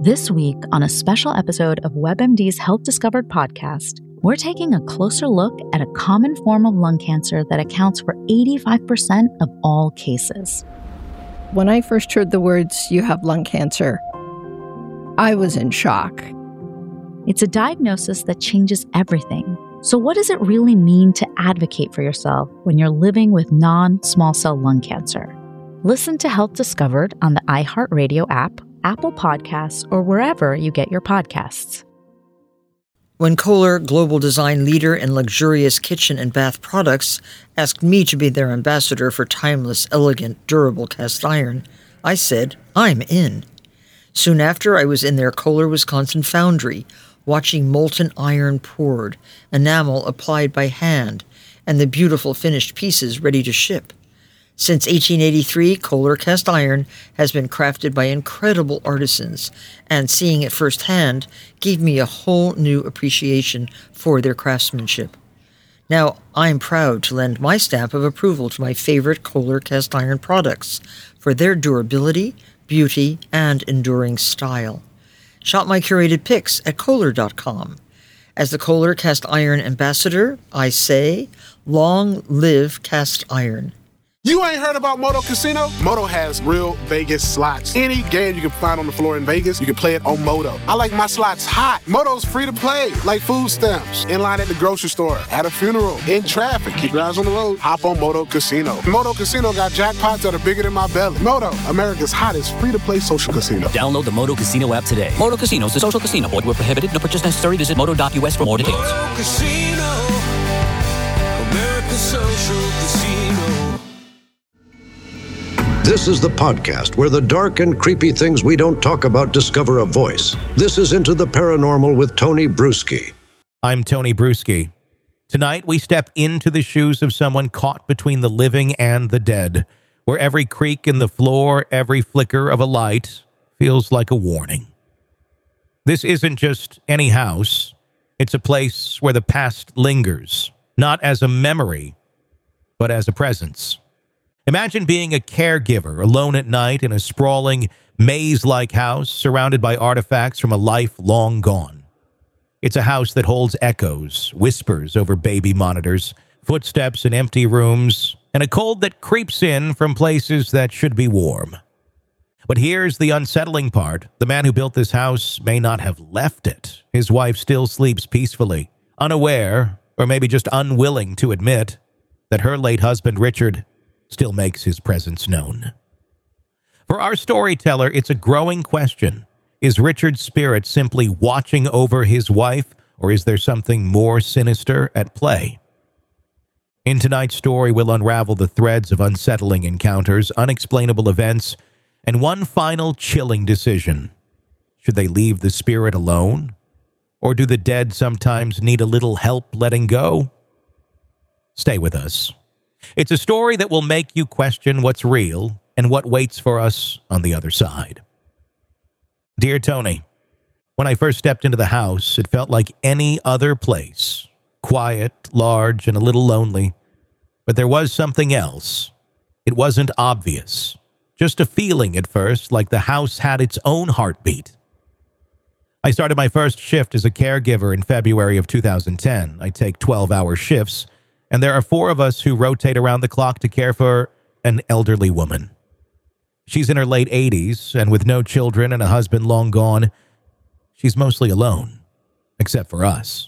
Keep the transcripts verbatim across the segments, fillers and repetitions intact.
This week, on a special episode of WebMD's Health Discovered podcast, we're taking a closer look at a common form of lung cancer that accounts for eighty-five percent of all cases. When I first heard the words, "you have lung cancer," I was in shock. It's a diagnosis that changes everything. So what does it really mean to advocate for yourself when you're living with non-small cell lung cancer? Listen to Health Discovered on the iHeartRadio app, Apple Podcasts, or wherever you get your podcasts. When Kohler, global design leader in luxurious kitchen and bath products, asked me to be their ambassador for timeless, elegant, durable cast iron, I said, I'm in. Soon after, I was in their Kohler, Wisconsin foundry, watching molten iron poured, enamel applied by hand, and the beautiful finished pieces ready to ship. Since eighteen eighty-three, Kohler cast iron has been crafted by incredible artisans, and seeing it firsthand gave me a whole new appreciation for their craftsmanship. Now, I'm proud to lend my stamp of approval to my favorite Kohler cast iron products for their durability, beauty, and enduring style. Shop my curated picks at Kohler dot com. As the Kohler cast iron ambassador, I say, long live cast iron. You ain't heard about Moto Casino? Moto has real Vegas slots. Any game you can find on the floor in Vegas, you can play it on Moto. I like my slots hot. Moto's free to play, like food stamps. In line at the grocery store, at a funeral, in traffic. Keep your eyes on the road. Hop on Moto Casino. Moto Casino got jackpots that are bigger than my belly. Moto, America's hottest free-to-play social casino. Download the Moto Casino app today. Moto Casino is a social casino. Void where prohibited. No purchase necessary. Visit moto dot u s for more details. Moto Casino. America's social casino. This is the podcast where the dark and creepy things we don't talk about discover a voice. This is Into the Paranormal with Tony Bruschi. I'm Tony Bruschi. Tonight, we step into the shoes of someone caught between the living and the dead, where every creak in the floor, every flicker of a light feels like a warning. This isn't just any house. It's a place where the past lingers, not as a memory, but as a presence. Imagine being a caregiver alone at night in a sprawling, maze-like house surrounded by artifacts from a life long gone. It's a house that holds echoes, whispers over baby monitors, footsteps in empty rooms, and a cold that creeps in from places that should be warm. But here's the unsettling part. The man who built this house may not have left it. His wife still sleeps peacefully, unaware, or maybe just unwilling to admit, that her late husband, Richard, still makes his presence known. For our storyteller, it's a growing question. Is Richard's spirit simply watching over his wife, or is there something more sinister at play? In tonight's story, we'll unravel the threads of unsettling encounters, unexplainable events, and one final chilling decision. Should they leave the spirit alone? Or do the dead sometimes need a little help letting go? Stay with us. It's a story that will make you question what's real and what waits for us on the other side. Dear Tony, when I first stepped into the house, it felt like any other place. Quiet, large, and a little lonely. But there was something else. It wasn't obvious. Just a feeling at first, like the house had its own heartbeat. I started my first shift as a caregiver in February of two thousand ten. I take twelve-hour shifts, and there are four of us who rotate around the clock to care for an elderly woman. She's in her late eighties, and with no children and a husband long gone, she's mostly alone, except for us.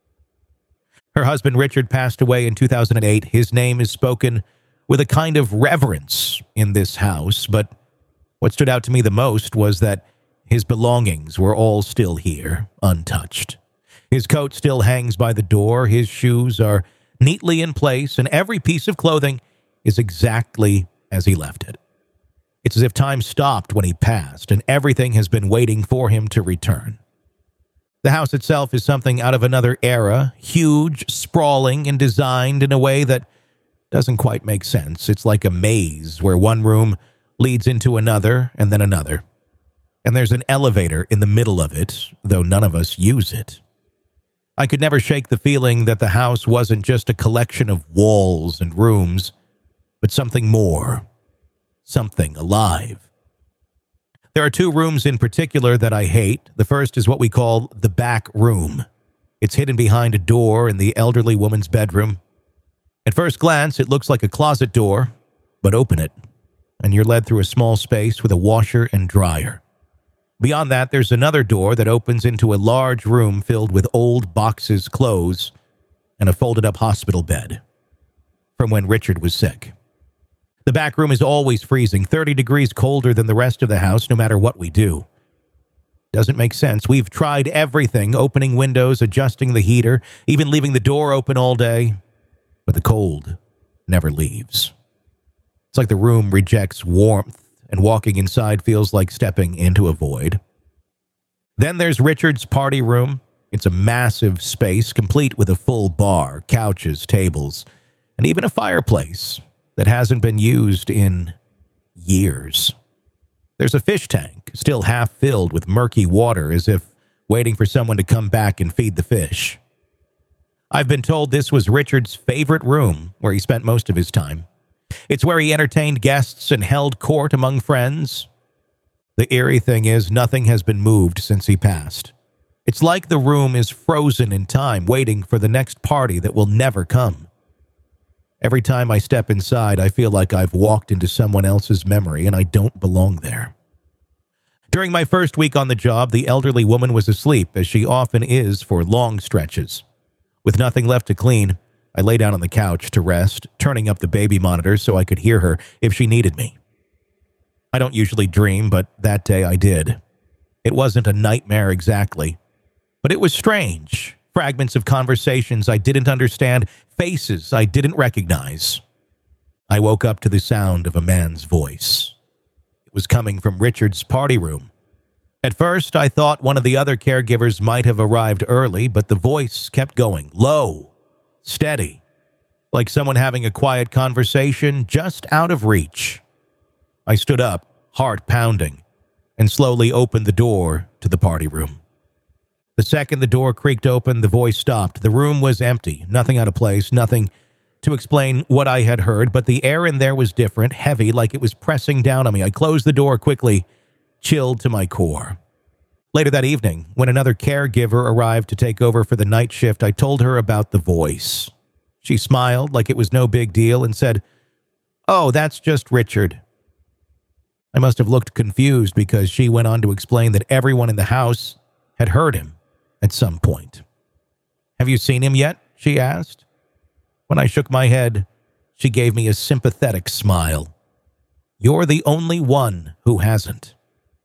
Her husband, Richard, passed away in two thousand eight. His name is spoken with a kind of reverence in this house, but what stood out to me the most was that his belongings were all still here, untouched. His coat still hangs by the door, his shoes are neatly in place, and every piece of clothing is exactly as he left it. It's as if time stopped when he passed, and everything has been waiting for him to return. The house itself is something out of another era, huge, sprawling, and designed in a way that doesn't quite make sense. It's like a maze where one room leads into another and then another. And there's an elevator in the middle of it, though none of us use it. I could never shake the feeling that the house wasn't just a collection of walls and rooms, but something more, something alive. There are two rooms in particular that I hate. The first is what we call the back room. It's hidden behind a door in the elderly woman's bedroom. At first glance, it looks like a closet door, but open it, and you're led through a small space with a washer and dryer. Beyond that, there's another door that opens into a large room filled with old boxes, clothes, and a folded-up hospital bed from when Richard was sick. The back room is always freezing, thirty degrees colder than the rest of the house, no matter what we do. Doesn't make sense. We've tried everything, opening windows, adjusting the heater, even leaving the door open all day, but the cold never leaves. It's like the room rejects warmth, and walking inside feels like stepping into a void. Then there's Richard's party room. It's a massive space, complete with a full bar, couches, tables, and even a fireplace that hasn't been used in years. There's a fish tank, still half filled with murky water, as if waiting for someone to come back and feed the fish. I've been told this was Richard's favorite room, where he spent most of his time. It's where he entertained guests and held court among friends. The eerie thing is, nothing has been moved since he passed. It's like the room is frozen in time, waiting for the next party that will never come. Every time I step inside, I feel like I've walked into someone else's memory and I don't belong there. During my first week on the job, the elderly woman was asleep, as she often is for long stretches. With nothing left to clean, I lay down on the couch to rest, turning up the baby monitor so I could hear her if she needed me. I don't usually dream, but that day I did. It wasn't a nightmare exactly, but it was strange. Fragments of conversations I didn't understand, faces I didn't recognize. I woke up to the sound of a man's voice. It was coming from Richard's party room. At first, I thought one of the other caregivers might have arrived early, but the voice kept going, low, steady, like someone having a quiet conversation just out of reach. I stood up, heart pounding, and slowly opened the door to the party room. The second the door creaked open, the voice stopped. The room was empty, nothing out of place, nothing to explain what I had heard, but the air in there was different, heavy, like it was pressing down on me. I closed the door quickly, chilled to my core. Later that evening, when another caregiver arrived to take over for the night shift, I told her about the voice. She smiled like it was no big deal and said, "Oh, that's just Richard." I must have looked confused because she went on to explain that everyone in the house had heard him at some point. "Have you seen him yet?" she asked. When I shook my head, she gave me a sympathetic smile. "You're the only one who hasn't."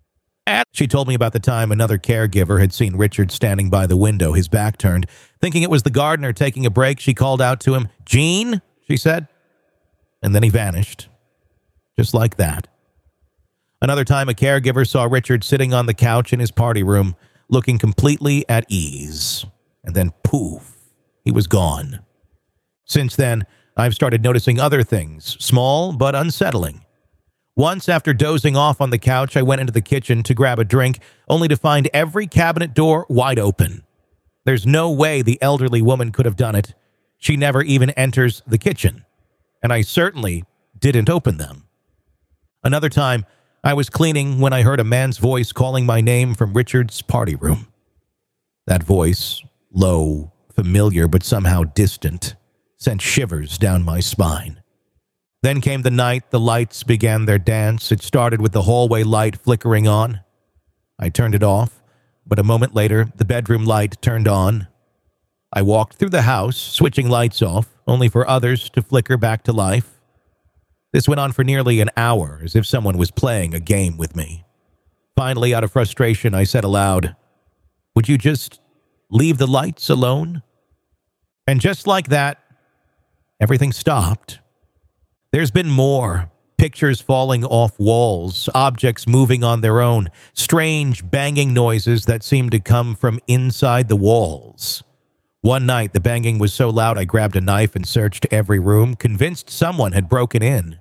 She told me about the time another caregiver had seen Richard standing by the window, his back turned. Thinking it was the gardener taking a break, she called out to him, "Gene," she said. And then he vanished. Just like that. Another time, a caregiver saw Richard sitting on the couch in his party room, looking completely at ease. And then, poof, he was gone. Since then, I've started noticing other things, small but unsettling. Once, after dozing off on the couch, I went into the kitchen to grab a drink, only to find every cabinet door wide open. There's no way the elderly woman could have done it. She never even enters the kitchen. And I certainly didn't open them. Another time, I was cleaning when I heard a man's voice calling my name from Richard's party room. That voice, low, familiar, but somehow distant, sent shivers down my spine. Then came the night the lights began their dance. It started with the hallway light flickering on. I turned it off, but a moment later, the bedroom light turned on. I walked through the house, switching lights off, only for others to flicker back to life. This went on for nearly an hour, as if someone was playing a game with me. Finally, out of frustration, I said aloud, "Would you just leave the lights alone?" And just like that, everything stopped. There's been more. Pictures falling off walls, objects moving on their own, strange banging noises that seemed to come from inside the walls. One night, the banging was so loud I grabbed a knife and searched every room, convinced someone had broken in.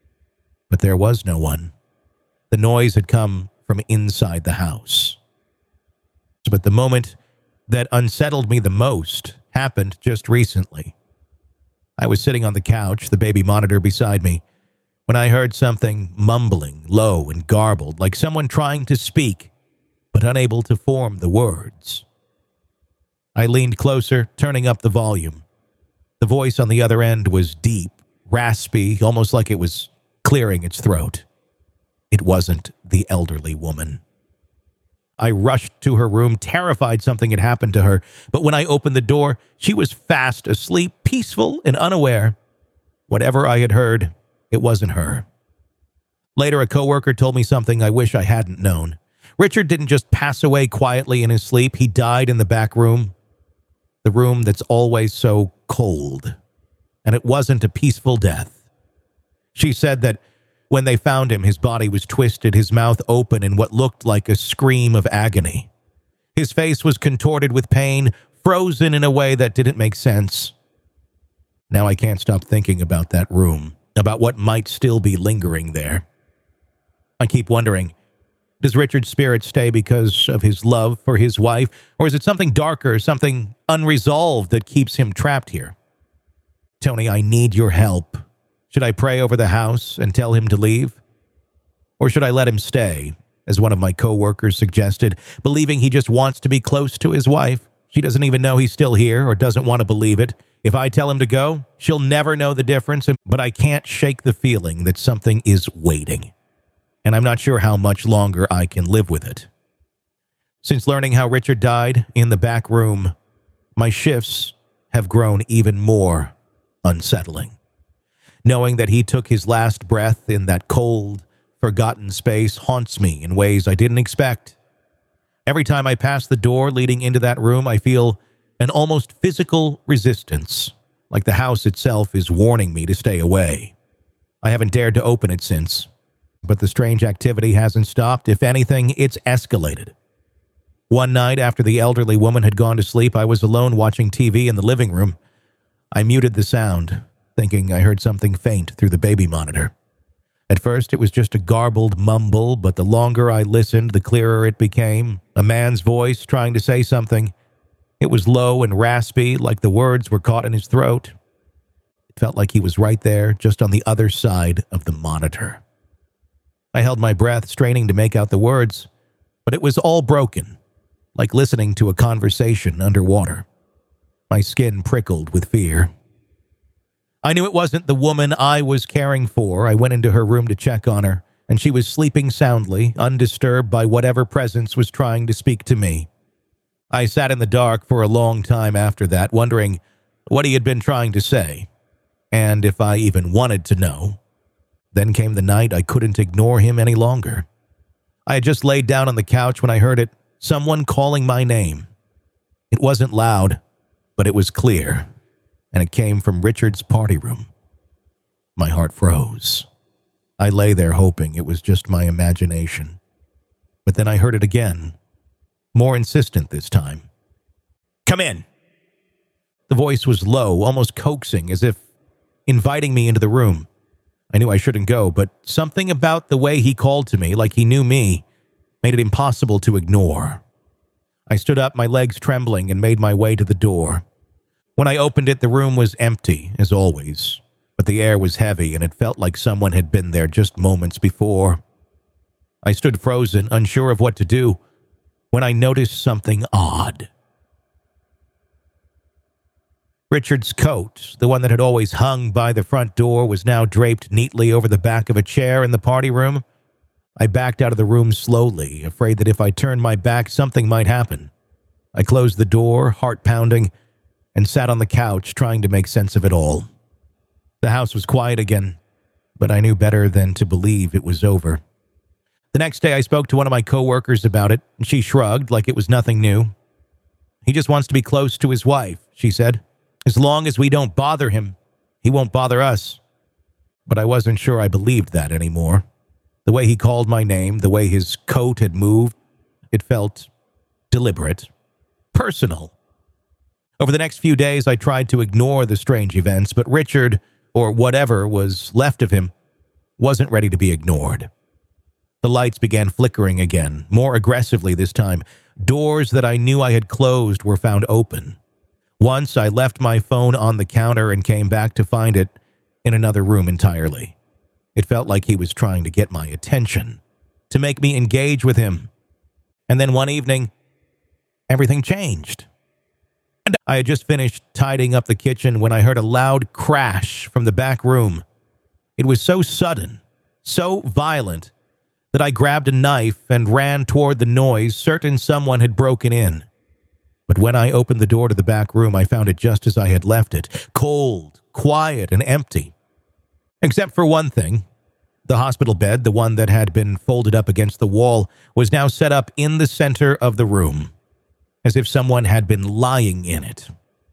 But there was no one. The noise had come from inside the house. But the moment that unsettled me the most happened just recently. I was sitting on the couch, the baby monitor beside me, when I heard something mumbling, low and garbled, like someone trying to speak, but unable to form the words. I leaned closer, turning up the volume. The voice on the other end was deep, raspy, almost like it was clearing its throat. It wasn't the elderly woman. I rushed to her room, terrified something had happened to her, but when I opened the door, she was fast asleep, peaceful and unaware. Whatever I had heard, it wasn't her. Later, a coworker told me something I wish I hadn't known. Richard didn't just pass away quietly in his sleep. He died in the back room, the room that's always so cold. And it wasn't a peaceful death. She said that when they found him, his body was twisted, his mouth open in what looked like a scream of agony. His face was contorted with pain, frozen in a way that didn't make sense. Now I can't stop thinking about that room, about what might still be lingering there. I keep wondering, does Richard's spirit stay because of his love for his wife, or is it something darker, something unresolved that keeps him trapped here? Tony, I need your help. Should I pray over the house and tell him to leave? Or should I let him stay, as one of my coworkers suggested, believing he just wants to be close to his wife? She doesn't even know he's still here or doesn't want to believe it. If I tell him to go, she'll never know the difference, but I can't shake the feeling that something is waiting. And I'm not sure how much longer I can live with it. Since learning how Richard died in the back room, my shifts have grown even more unsettling. Knowing that he took his last breath in that cold, forgotten space haunts me in ways I didn't expect. Every time I pass the door leading into that room, I feel an almost physical resistance, like the house itself is warning me to stay away. I haven't dared to open it since, but the strange activity hasn't stopped. If anything, it's escalated. One night after the elderly woman had gone to sleep, I was alone watching T V in the living room. I muted the sound, thinking I heard something faint through the baby monitor. At first, it was just a garbled mumble, but the longer I listened, the clearer it became. A man's voice trying to say something. It was low and raspy, like the words were caught in his throat. It felt like he was right there, just on the other side of the monitor. I held my breath, straining to make out the words, but it was all broken, like listening to a conversation underwater. My skin prickled with fear. I knew it wasn't the woman I was caring for. I went into her room to check on her, and she was sleeping soundly, undisturbed by whatever presence was trying to speak to me. I sat in the dark for a long time after that, wondering what he had been trying to say, and if I even wanted to know. Then came the night I couldn't ignore him any longer. I had just laid down on the couch when I heard it, someone calling my name. It wasn't loud, but it was clear, and it came from Richard's party room. My heart froze. I lay there hoping it was just my imagination. But then I heard it again, more insistent this time. "Come in." The voice was low, almost coaxing, as if inviting me into the room. I knew I shouldn't go, but something about the way he called to me, like he knew me, made it impossible to ignore. I stood up, my legs trembling, and made my way to the door. When I opened it, the room was empty, as always, but the air was heavy, and it felt like someone had been there just moments before. I stood frozen, unsure of what to do, when I noticed something odd. Richard's coat, the one that had always hung by the front door, was now draped neatly over the back of a chair in the party room. I backed out of the room slowly, afraid that if I turned my back, something might happen. I closed the door, heart pounding, and sat on the couch, trying to make sense of it all. The house was quiet again, but I knew better than to believe it was over. The next day, I spoke to one of my coworkers about it, and she shrugged like it was nothing new. "He just wants to be close to his wife," she said. "As long as we don't bother him, he won't bother us." But I wasn't sure I believed that anymore. The way he called my name, the way his coat had moved, it felt deliberate, personal. Over the next few days, I tried to ignore the strange events, but Richard, or whatever was left of him, wasn't ready to be ignored. The lights began flickering again, more aggressively this time. Doors that I knew I had closed were found open. Once I left my phone on the counter and came back to find it in another room entirely. It felt like he was trying to get my attention, to make me engage with him. And then one evening, everything changed. And I had just finished tidying up the kitchen when I heard a loud crash from the back room. It was so sudden, so violent, that I grabbed a knife and ran toward the noise, certain someone had broken in. But when I opened the door to the back room, I found it just as I had left it, cold, quiet, and empty. Except for one thing. The hospital bed, the one that had been folded up against the wall, was now set up in the center of the room, as if someone had been lying in it.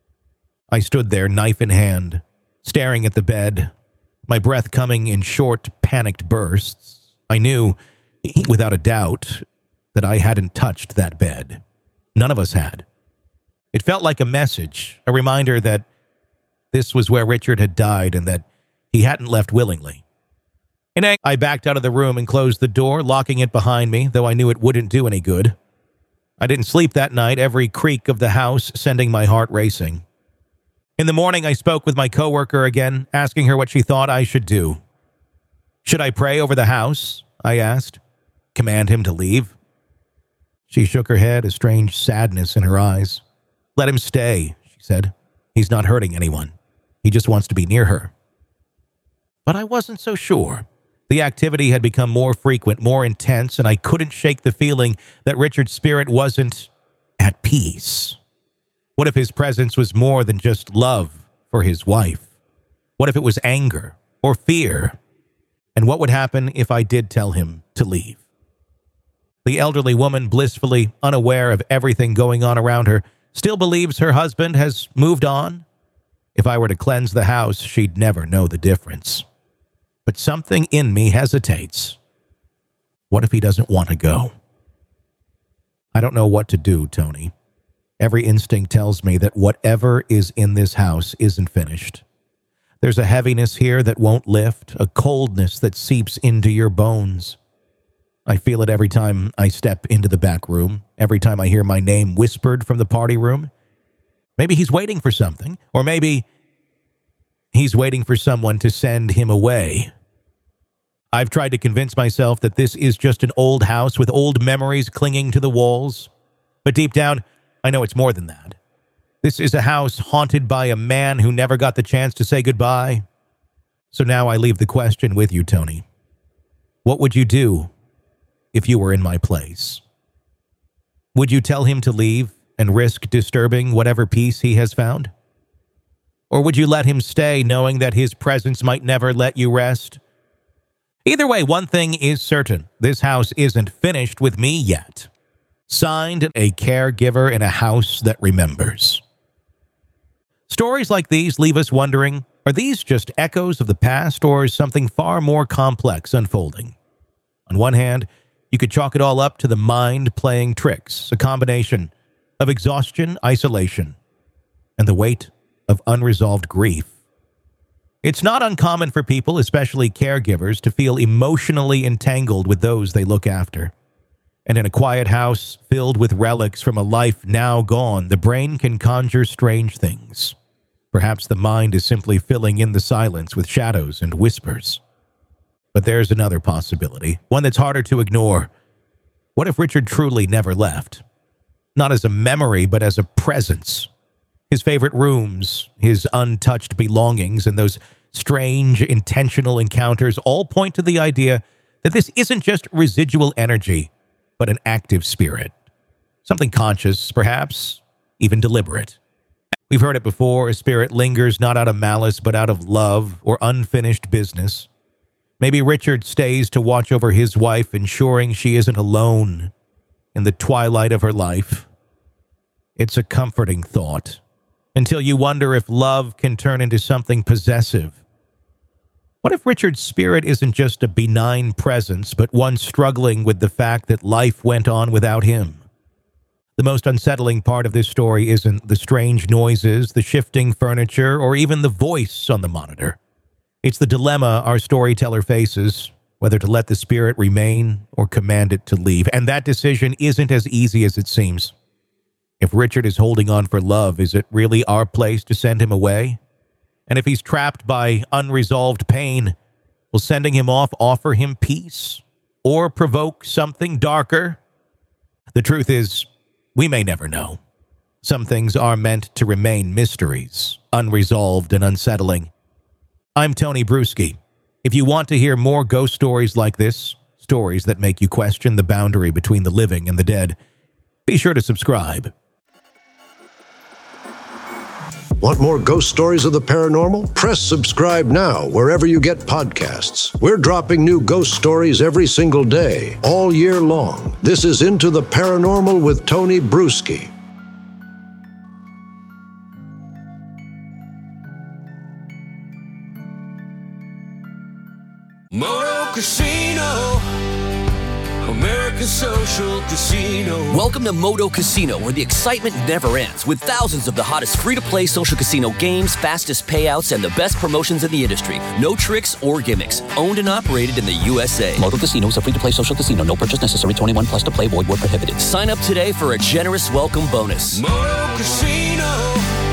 I stood there, knife in hand, staring at the bed, my breath coming in short, panicked bursts. I knew, without a doubt, that I hadn't touched that bed. None of us had. It felt like a message, a reminder that this was where Richard had died and that he hadn't left willingly. And I backed out of the room and closed the door, locking it behind me, though I knew it wouldn't do any good. I didn't sleep that night, every creak of the house sending my heart racing. In the morning, I spoke with my coworker again, asking her what she thought I should do. Should I pray over the house? I asked. Command him to leave? She shook her head, a strange sadness in her eyes. Let him stay, she said. He's not hurting anyone. He just wants to be near her. But I wasn't so sure. The activity had become more frequent, more intense, and I couldn't shake the feeling that Richard's spirit wasn't at peace. What if his presence was more than just love for his wife? What if it was anger or fear? And what would happen if I did tell him to leave? The elderly woman, blissfully unaware of everything going on around her, still believes her husband has moved on. If I were to cleanse the house, she'd never know the difference. But something in me hesitates. What if he doesn't want to go? I don't know what to do, Tony. Every instinct tells me that whatever is in this house isn't finished. There's a heaviness here that won't lift, a coldness that seeps into your bones. I feel it every time I step into the back room, every time I hear my name whispered from the party room. Maybe he's waiting for something, or maybe he's waiting for someone to send him away. I've tried to convince myself that this is just an old house with old memories clinging to the walls. But deep down, I know it's more than that. This is a house haunted by a man who never got the chance to say goodbye. So now I leave the question with you, Tony. What would you do if you were in my place? Would you tell him to leave and risk disturbing whatever peace he has found? Or would you let him stay knowing that his presence might never let you rest? Either way, one thing is certain. This house isn't finished with me yet. Signed, a caregiver in a house that remembers. Stories like these leave us wondering, are these just echoes of the past or is something far more complex unfolding? On one hand, you could chalk it all up to the mind playing tricks, a combination of exhaustion, isolation, and the weight of unresolved grief. It's not uncommon for people, especially caregivers, to feel emotionally entangled with those they look after. And in a quiet house filled with relics from a life now gone, the brain can conjure strange things. Perhaps the mind is simply filling in the silence with shadows and whispers. But there's another possibility, one that's harder to ignore. What if Richard truly never left? Not as a memory, but as a presence. His favorite rooms, his untouched belongings, and those strange, intentional encounters all point to the idea that this isn't just residual energy, but an active spirit. Something conscious, perhaps, even deliberate. We've heard it before, a spirit lingers not out of malice, but out of love or unfinished business. Maybe Richard stays to watch over his wife, ensuring she isn't alone in the twilight of her life. It's a comforting thought, until you wonder if love can turn into something possessive. What if Richard's spirit isn't just a benign presence, but one struggling with the fact that life went on without him? The most unsettling part of this story isn't the strange noises, the shifting furniture, or even the voice on the monitor. It's the dilemma our storyteller faces, whether to let the spirit remain or command it to leave. And that decision isn't as easy as it seems. If Richard is holding on for love, is it really our place to send him away? And if he's trapped by unresolved pain, Will sending him off offer him peace or provoke something darker? The truth is, we may never know. Some things are meant to remain mysteries, unresolved and unsettling. I'm Tony Bruschi. If you want to hear more ghost stories like this, stories that make you question the boundary between the living and the dead, be sure to subscribe. Want more ghost stories of the paranormal? Press subscribe now wherever you get podcasts. We're dropping new ghost stories every single day, all year long. This is Into the Paranormal with Tony Bruschi. Moto Casino, America's social casino. Welcome to Moto Casino, where the excitement never ends, with thousands of the hottest free-to-play social casino games, fastest payouts, and the best promotions in the industry. No tricks or gimmicks. Owned and operated in the U S A. Moto Casino is a free-to-play social casino. No purchase necessary. twenty-one plus to play. Void where prohibited. Sign up today for a generous welcome bonus. Moto Casino,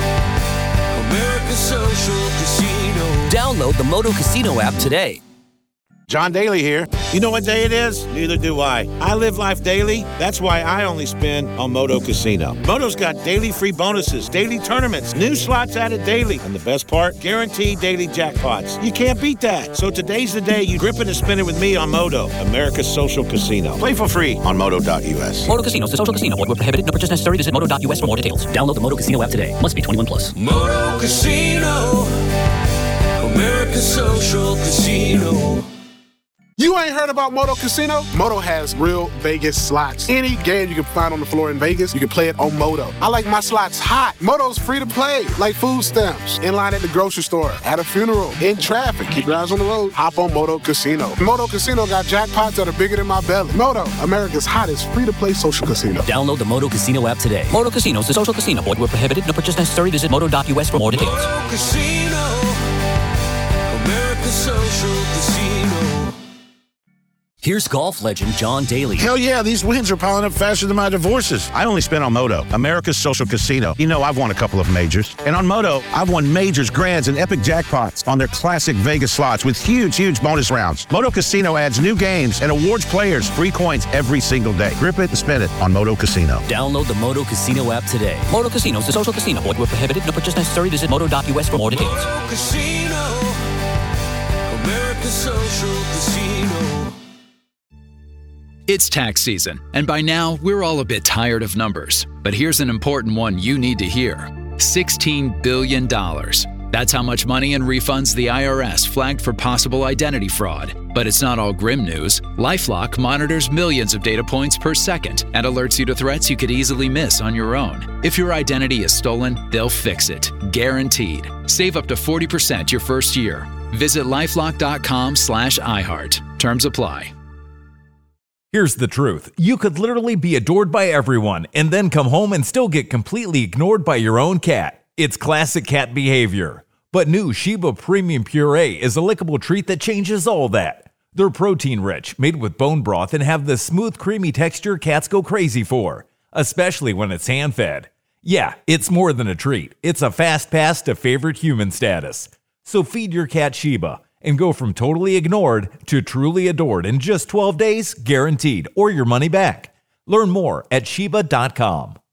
America's social casino. Download the Moto Casino app today. John Daly here. You know what day it is? Neither do I. I live life daily. That's why I only spin on Moto Casino. Moto's got daily free bonuses, daily tournaments, new slots added daily, and the best part, guaranteed daily jackpots. You can't beat that. So today's the day you grip it and spin it with me on Moto, America's social casino. Play for free on moto dot u s. Moto Casino is a social casino. Void where prohibited. No purchase necessary. Visit moto dot u s for more details. Download the Moto Casino app today. Must be twenty-one plus. Moto Casino, America's social casino. You ain't heard about Moto Casino? Moto has real Vegas slots. Any game you can find on the floor in Vegas, you can play it on Moto. I like my slots hot. Moto's free to play, like food stamps. In line at the grocery store, at a funeral, in traffic. Keep your eyes on the road. Hop on Moto Casino. Moto Casino got jackpots that are bigger than my belly. Moto, America's hottest free-to-play social casino. Download the Moto Casino app today. Moto Casino is a social casino. Void where prohibited. No purchase necessary. Visit moto dot u s for more details. Moto Casino, America's social casino. Here's golf legend John Daly. Hell yeah, these wins are piling up faster than my divorces. I only spin on Moto, America's social casino. You know, I've won a couple of majors. And on Moto, I've won majors, grands, and epic jackpots on their classic Vegas slots with huge, huge bonus rounds. Moto Casino adds new games and awards players free coins every single day. Grip it and spin it on Moto Casino. Download the Moto Casino app today. Moto Casino is a social casino. Void where prohibited. No purchase necessary. Visit moto dot u s for more details. Moto Casino, America's social casino. It's tax season, and by now, we're all a bit tired of numbers. But here's an important one you need to hear. sixteen billion dollars. That's how much money in refunds the I R S flagged for possible identity fraud. But it's not all grim news. LifeLock monitors millions of data points per second and alerts you to threats you could easily miss on your own. If your identity is stolen, they'll fix it. Guaranteed. Save up to forty percent your first year. Visit lifelock dot com slash iHeart. Terms apply. Here's the truth. You could literally be adored by everyone and then come home and still get completely ignored by your own cat. It's classic cat behavior. But new Sheba Premium Puree is a lickable treat that changes all that. They're protein-rich, made with bone broth, and have the smooth, creamy texture cats go crazy for, especially when it's hand-fed. Yeah, it's more than a treat. It's a fast pass to favorite human status. So feed your cat Sheba and go from totally ignored to truly adored in just twelve days, guaranteed, or your money back. Learn more at sheba dot com.